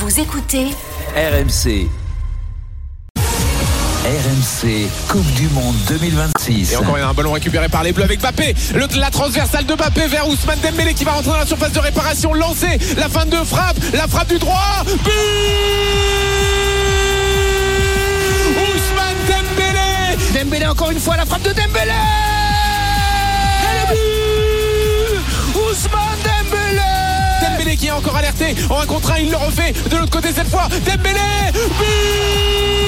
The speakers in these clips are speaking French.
Vous écoutez RMC. RMC Coupe du Monde 2026. Et encore un ballon récupéré par les Bleus avec Mbappé. La transversale de Mbappé vers Ousmane Dembélé qui va rentrer dans la surface de réparation. Lancé, la fin de frappe, la frappe du droit. But Ousmane Dembélé. Dembélé encore une fois, la frappe de Dembélé. Et le but Ousmane Dembélé. Dembélé qui est encore alerté en 1 contre 1, il le refait de l'autre côté cette fois. Dembélé. But.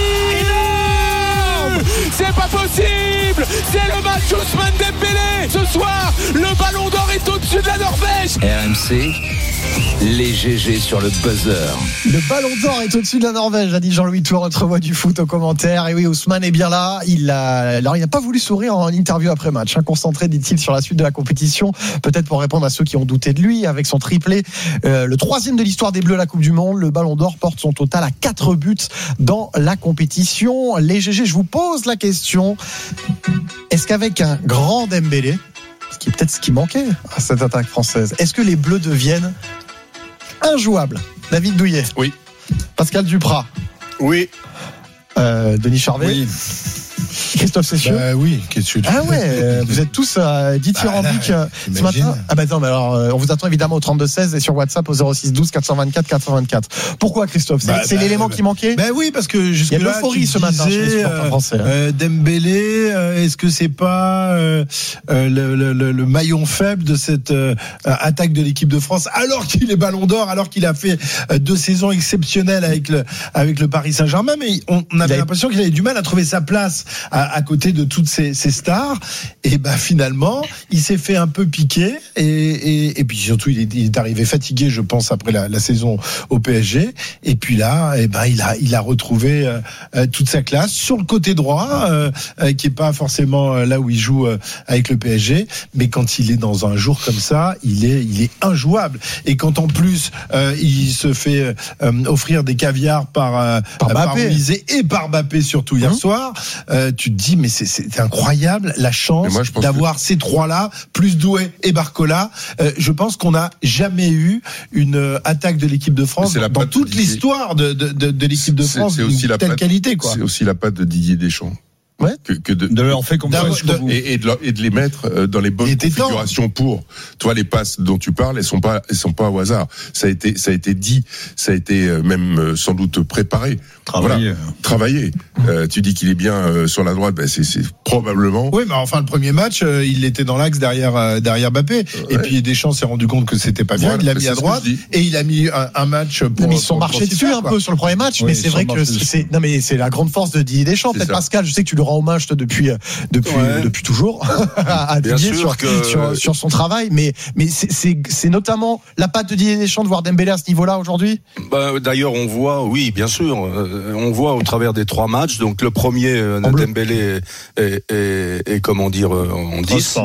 C'est pas possible. C'est le match Ousmane Dembélé. Ce soir, le ballon d'or est au-dessus de la Norvège. RMC, les GG sur le buzzer. Le ballon d'or est au-dessus de la Norvège, a dit Jean-Louis Tour, notre voix du foot au commentaire. Et oui, Ousmane est bien là. Il n'a pas voulu sourire en interview après match. Concentré, dit-il, sur la suite de la compétition. Peut-être pour répondre à ceux qui ont douté de lui avec son triplé. Le 3e de l'histoire des Bleus à la Coupe du Monde. Le ballon d'or porte son total à 4 buts dans la compétition. Les GG, je vous pose la question. Est-ce qu'avec un grand Dembélé, ce qui est peut-être ce qui manquait à cette attaque française, est-ce que les Bleus deviennent injouables? David Douillet. Oui. Pascal Duprat. Oui. Denis Charvet. Oui. Christophe Cessieux. Oui. Ah ouais, vous êtes tous dithyrambiques ce matin. Ah bah non, mais alors on vous attend évidemment au 32-16 et sur WhatsApp au 06-12 424 424. Pourquoi Christophe? C'est l'élément qui manquait? Oui, parce que jusque il y a là, l'euphorie ce matin chez les supporters français. Dembélé, est-ce que c'est pas le maillon faible de cette attaque de l'équipe de France, alors qu'il est Ballon d'Or, alors qu'il a fait 2 saisons exceptionnelles avec le Paris Saint-Germain, mais on avait l'impression qu'il avait du mal à trouver sa place à côté de toutes ces stars. Et finalement, il s'est fait un peu piquer et puis surtout il est arrivé fatigué, je pense, après la saison au PSG. Et puis là, il a retrouvé toute sa classe sur le côté droit, qui est pas forcément là où il joue avec le PSG, mais quand il est dans un jour comme ça, il est injouable. Et quand en plus il se fait offrir des caviars par Olysée et par Mbappé surtout hier soir, tu te dis mais c'est incroyable la chance d'avoir ces trois-là, plus Doué et Barcola. Je pense qu'on n'a jamais eu une attaque de l'équipe de France dans toute l'histoire de l'équipe de France d'une telle qualité, quoi. C'est aussi la patte de Didier Deschamps. Ouais. Que de leur fait comme ça et de les mettre dans les bonnes configurations pour toi. Les passes dont tu parles, elles sont pas au hasard. Ça a été dit, ça a été même sans doute préparé, travaillé. Tu dis qu'il est bien sur la droite, c'est probablement. Oui, mais enfin le premier match, il était dans l'axe derrière Mbappé, et puis Deschamps s'est rendu compte que c'était pas bien. Il l'a mis à droite et il a mis un match pour. Ils sont marchés dessus un peu sur le premier match, mais c'est vrai que c'est la grande force de Didier Deschamps. Peut-être Pascal, je sais que tu le rends hommage depuis toujours à Didier sur son travail, mais c'est notamment la patte de Didier Deschamps de voir Dembélé à ce niveau-là aujourd'hui. D'ailleurs, on voit, oui, bien sûr, on voit au travers des 3 matchs. Donc le premier, Dembélé est comment dire, en 10.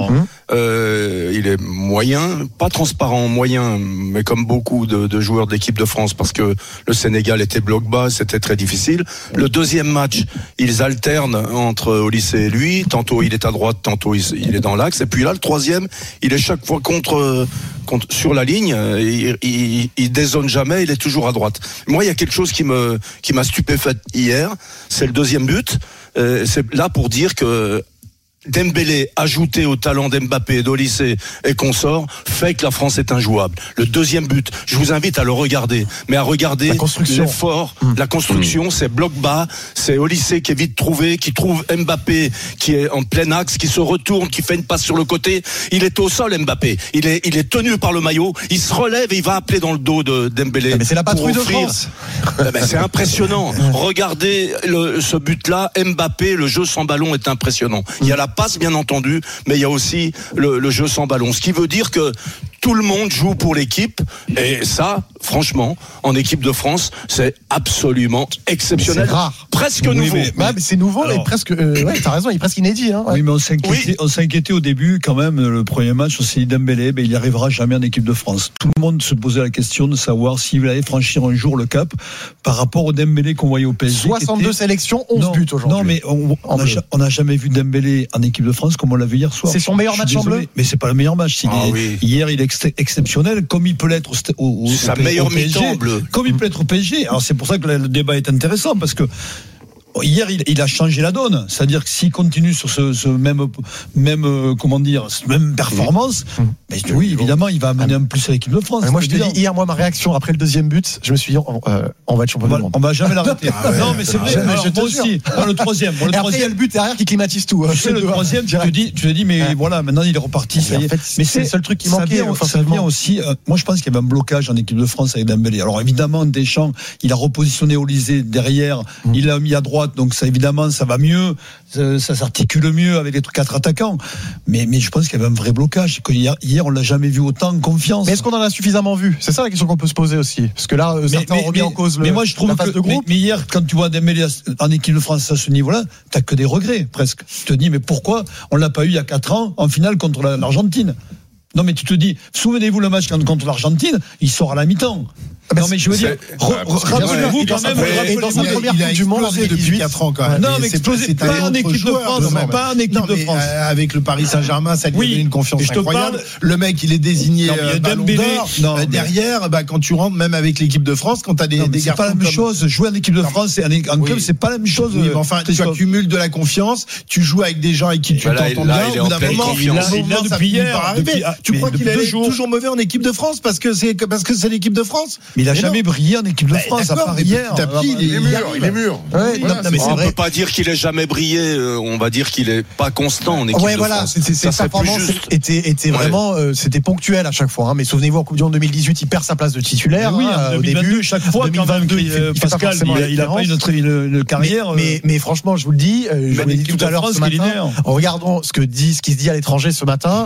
Il est moyen, pas transparent, moyen, mais comme beaucoup de joueurs de l'équipe de France, parce que le Sénégal était bloc bas, c'était très difficile. Le deuxième match, ils alternent entre Olysée et lui, tantôt il est à droite, tantôt il est dans l'axe, et puis là le troisième, il est chaque fois contre sur la ligne, il dézone jamais, il est toujours à droite. Moi, il y a quelque chose qui m'a stupéfait hier, c'est le deuxième but. C'est là pour dire que Dembélé, ajouté au talent d'Mbappé, d'Olysée et consorts, fait que la France est injouable. Le deuxième but, je vous invite à le regarder, mais à regarder l'effort, la construction, c'est bloc bas, c'est Olysée qui est vite trouvé, qui trouve Mbappé qui est en plein axe, qui se retourne, qui fait une passe sur le côté. Il est au sol, Mbappé. Il est tenu par le maillot, il se relève et il va appeler dans le dos de Dembélé. Mais c'est la patrouille de France. C'est impressionnant. Regardez ce but-là, Mbappé, le jeu sans ballon est impressionnant. Il y a la passe, bien entendu, mais il y a aussi le jeu sans ballon. Ce qui veut dire que tout le monde joue pour l'équipe, et ça, franchement, en équipe de France, c'est absolument exceptionnel. C'est rare. Presque nouveau. Mais c'est nouveau. Alors, et presque, t'as raison, il est presque inédit. Hein, ouais. Oui, mais on s'inquiétait au début quand même. Le premier match, on s'est dit Dembélé, il n'y arrivera jamais en équipe de France. Tout le monde se posait la question de savoir s'il allait franchir un jour le cap par rapport au Dembélé qu'on voyait au PSG. 62 sélections, 11 buts aujourd'hui. Non, mais on n'a jamais vu Dembélé en équipe de France comme on l'a vu hier soir. C'est son meilleur match en bleu. Mais c'est pas le meilleur match. Hier, il est exceptionnel, comme il peut l'être au sa meilleure mi-temps bleu. Comme il peut être au PSG. Alors c'est pour ça que le débat est intéressant, parce que hier, il a changé la donne. C'est-à-dire que s'il continue sur ce même performance, mais oui, évidemment, il va amener un plus à l'équipe de France. Moi, je te dis, hier, ma réaction après le deuxième but, je me suis dit, on va être champion du monde. On va jamais l'arrêter. Non, mais c'est vrai. Alors, moi aussi. Le troisième. Et après, il y a le but derrière qui climatise tout. Tu sais, le troisième, tu te dis, mais voilà, maintenant, il est reparti. Ça y est. Mais c'est le seul truc qui manquait. Ça vient aussi. Moi, je pense qu'il y avait un blocage en équipe de France avec Dembélé. Alors, évidemment, Deschamps, il a repositionné Olysée derrière. Il l'a mis à droite. Donc, ça, évidemment, ça va mieux, ça s'articule mieux avec les 4 attaquants. Mais je pense qu'il y avait un vrai blocage. Hier, on l'a jamais vu autant en confiance. Mais est-ce qu'on en a suffisamment vu ? C'est ça la question qu'on peut se poser aussi. Parce que là, certains ont remis en cause la phase de groupe. Mais hier, quand tu vois Dembélé en équipe de France à ce niveau-là, t'as que des regrets, presque. Tu te dis, mais pourquoi on l'a pas eu il y a 4 ans en finale contre l'Argentine ? Non, mais tu te dis, souvenez-vous le match contre l'Argentine, il sort à la mi-temps. Non, mais je veux dire, rappelez-vous quand même, il a explosé depuis 4 ans quand même. Non, mais explosé, pas en équipe de France, pas en équipe de France. Avec le Paris Saint-Germain, ça lui donne une confiance incroyable. Le mec, il est désigné Ballon d'Or. Derrière, quand tu rentres même avec l'équipe de France, quand t'as des garçons. C'est pas la même chose. Jouer en équipe de France et en club, c'est pas la même chose. Enfin, tu accumules de la confiance, tu joues avec des gens avec qui tu t'entends bien. Au bout d'un moment, ça finit par arriver. Tu crois qu'il est toujours mauvais en équipe de France parce que c'est l'équipe de France? Mais il a jamais brillé en équipe de France, à part hier. Il est mûr. On peut pas dire qu'il ait jamais brillé, on va dire qu'il est pas constant en équipe de France. Sa performance était vraiment, c'était ponctuel à chaque fois. Mais souvenez-vous, en Coupe du Monde 202018, il perd sa place de titulaire. Oui, au début, chaque fois, quand même, Pascal, il a pas une carrière. Mais franchement, je vous le dis, je vous l'ai dit tout à l'heure ce matin, en regardant ce qui se dit à l'étranger ce matin,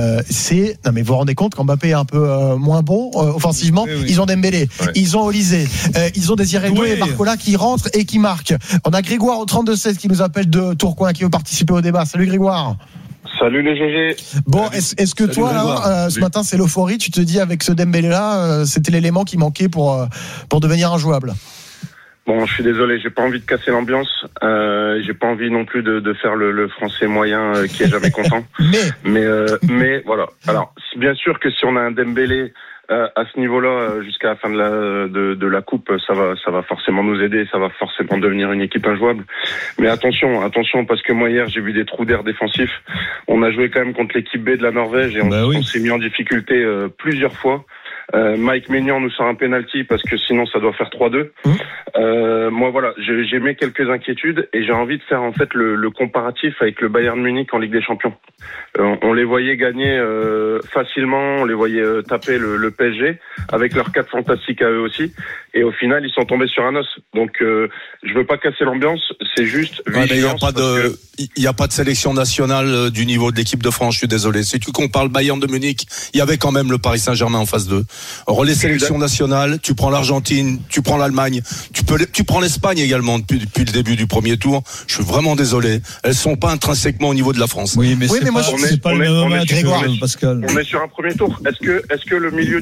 non mais vous vous rendez compte qu'Mbappé est un peu moins bon offensivement. Ils ont Dembélé, ils ont Olysée, ils ont Désiré Doué et Barcola qui rentrent et qui marquent. On a Grégoire au 32-16 qui nous appelle de Tourcoing, qui veut participer au débat. Salut Grégoire. Salut les GG. Bon, est-ce que toi là, ce matin c'est l'euphorie, tu te dis avec ce Dembélé là, c'était l'élément qui manquait pour devenir injouable? Bon, je suis désolé, j'ai pas envie de casser l'ambiance. J'ai pas envie non plus de faire le français moyen qui est jamais content. Mais voilà. Alors, bien sûr que si on a un Dembélé à ce niveau-là jusqu'à la fin de la coupe, ça va forcément nous aider, ça va forcément devenir une équipe injouable. Mais attention, parce que moi hier j'ai vu des trous d'air défensifs. On a joué quand même contre l'équipe B de la Norvège et on s'est mis en difficulté plusieurs fois. Mike Maignan nous sort un penalty parce que sinon ça doit faire 3-2. Moi voilà, j'ai mis quelques inquiétudes et j'ai envie de faire en fait le comparatif avec le Bayern Munich en Ligue des Champions. On les voyait gagner facilement, on les voyait taper le PSG avec leurs 4 fantastiques à eux aussi, et au final ils sont tombés sur un os. Donc je veux pas casser l'ambiance, c'est juste vigilance. Il n'y a pas de sélection nationale du niveau de l'équipe de France, je suis désolé. Si tu compares le Bayern de Munich, il y avait quand même le Paris Saint-Germain en phase 2. Les sélections nationales, tu prends l'Argentine, tu prends l'Allemagne, tu prends l'Espagne également depuis le début du premier tour. Je suis vraiment désolé. Elles sont pas intrinsèquement au niveau de la France. Oui, mais moi c'est pas le même match, Pascal. On est sur un premier tour. Est-ce que le milieu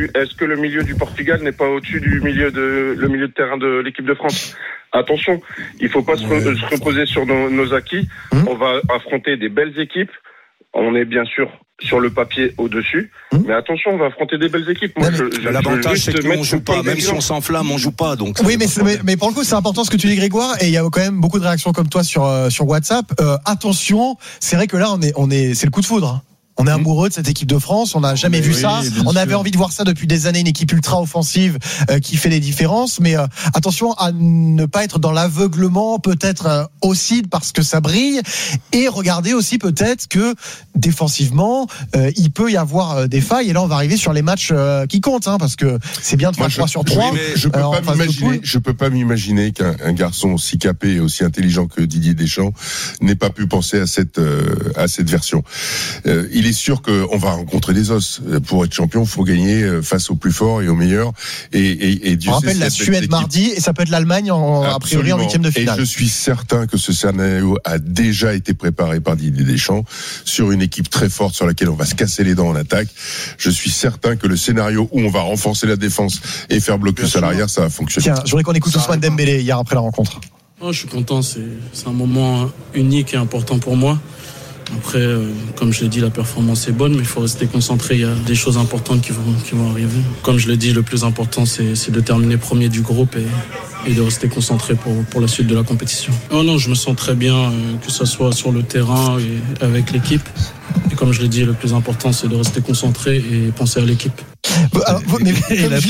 du Portugal n'est pas au-dessus du milieu de terrain de l'équipe de France? Attention, il faut pas se reposer sur nos acquis. On va affronter des belles équipes. On est bien sûr sur le papier au-dessus, mais attention, on va affronter des belles équipes. Moi, l'avantage, c'est qu'on joue pas, même si on s'enflamme, on joue pas. Donc oui, mais pour le coup, c'est important ce que tu dis, Grégoire, et il y a quand même beaucoup de réactions comme toi sur WhatsApp. Attention, c'est vrai que là, c'est le coup de foudre. On est amoureux de cette équipe de France, on n'a jamais vu ça. On avait envie de voir ça depuis des années, une équipe ultra offensive qui fait les différences. Mais attention à ne pas être dans l'aveuglement, peut-être aussi parce que ça brille. Et regardez aussi peut-être que défensivement, il peut y avoir des failles. Et là, on va arriver sur les matchs qui comptent, parce que c'est bien de faire 3 sur 3. Je peux pas m'imaginer qu'un garçon aussi capé et aussi intelligent que Didier Deschamps n'ait pas pu penser à cette version. Il est sûr qu'on va rencontrer des os. Pour être champion, il faut gagner face aux plus forts et aux meilleurs. Et Dieu on rappelle la Suède mardi, et ça peut être l'Allemagne a priori en 8e de finale. Et je suis certain que ce scénario a déjà été préparé par Didier Deschamps sur une équipe très forte sur laquelle on va se casser les dents en attaque. Je suis certain que le scénario où on va renforcer la défense et faire blocus à l'arrière, ça va fonctionner. Tiens, je voudrais qu'on écoute Ousmane Dembélé hier après la rencontre. Je suis content, c'est un moment unique et important pour moi. Après, comme je l'ai dit, la performance est bonne, mais il faut rester concentré. Il y a des choses importantes qui vont arriver. Comme je l'ai dit, le plus important, c'est de terminer premier du groupe et de rester concentré pour la suite de la compétition. Oh non, je me sens très bien, que ce soit sur le terrain et avec l'équipe. Et comme je l'ai dit, le plus important, c'est de rester concentré et penser à l'équipe. Alors, mais il n'a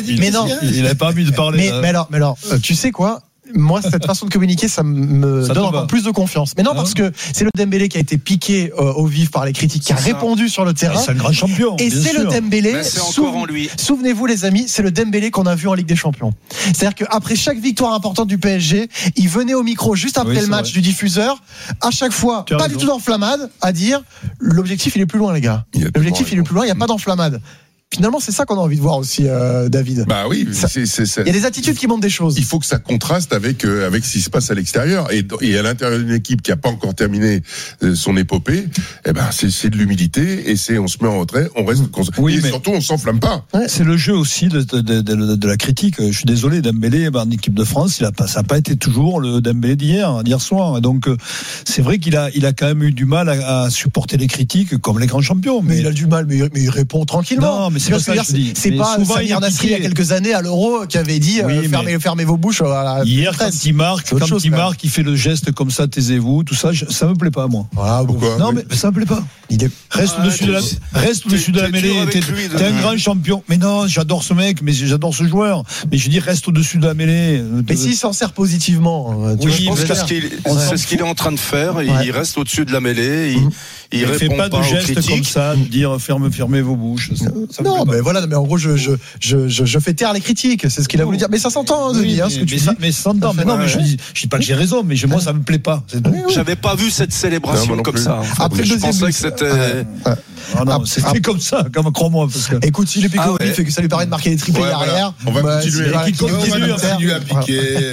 pas envie de parler. Mais alors, tu sais quoi? Moi, cette façon de communiquer, ça me donne encore plus de confiance. Mais non, parce que c'est le Dembélé qui a été piqué au vif par les critiques, qui a répondu sur le terrain. C'est un grand champion. Et c'est le Dembélé. C'est encore en lui. Souvenez-vous, les amis, c'est le Dembélé qu'on a vu en Ligue des Champions. C'est-à-dire qu'après chaque victoire importante du PSG, il venait au micro juste après le match du diffuseur, à chaque fois, pas du tout d'enflammade, à dire l'objectif il est plus loin, les gars. L'objectif il est plus loin, il n'y a pas d'enflammade. Finalement, c'est ça qu'on a envie de voir aussi, David. Bah oui, il y a des attitudes qui montrent des choses. Il faut que ça contraste avec ce qui se passe à l'extérieur et à l'intérieur d'une équipe qui a pas encore terminé son épopée. Eh ben, c'est de l'humilité et on se met en retrait, on reste et surtout on s'enflamme pas. Ouais. C'est le jeu aussi de la critique. Je suis désolé, Dembélé en équipe de France, ça a pas été toujours le Dembélé d'hier soir. Donc c'est vrai qu'il a quand même eu du mal à supporter les critiques comme les grands champions. Mais il a du mal, mais il répond tranquillement. Non, mais c'est pas ça que je dis. C'est pas Samir Nasri il y a quelques années à l'Euro qui avait dit fermez vos bouches à la hier presse. Quand il marque, il fait le geste comme ça, taisez-vous, tout ça, ça me plaît pas moi. Ah, pourquoi? Non mais ça me plaît pas. Reste au-dessus de la mêlée. T'es un grand champion. Mais non, j'adore ce mec, mais j'adore ce joueur. Mais je dis reste au-dessus de la mêlée. Mais s'il s'en sert positivement, je pense que c'est ce qu'il est en train de faire. Il reste au-dessus de la mêlée. Il fait pas de gestes comme ça, de dire fermez vos bouches. Non, mais voilà, mais en gros, je fais taire les critiques, c'est ce qu'il a voulu dire. Mais ça s'entend, Denis, ce que tu dis. Mais ça s'entend. Mais non, mais je dis pas que j'ai raison, mais moi, ça me plaît pas. J'avais pas vu cette célébration comme ça. Après, je pensais que c'était. C'était comme ça, crois-moi. Écoute, si le Pico, il fait que ça lui permet de marquer des triplés derrière. On va continuer. Qu'il continue à piquer.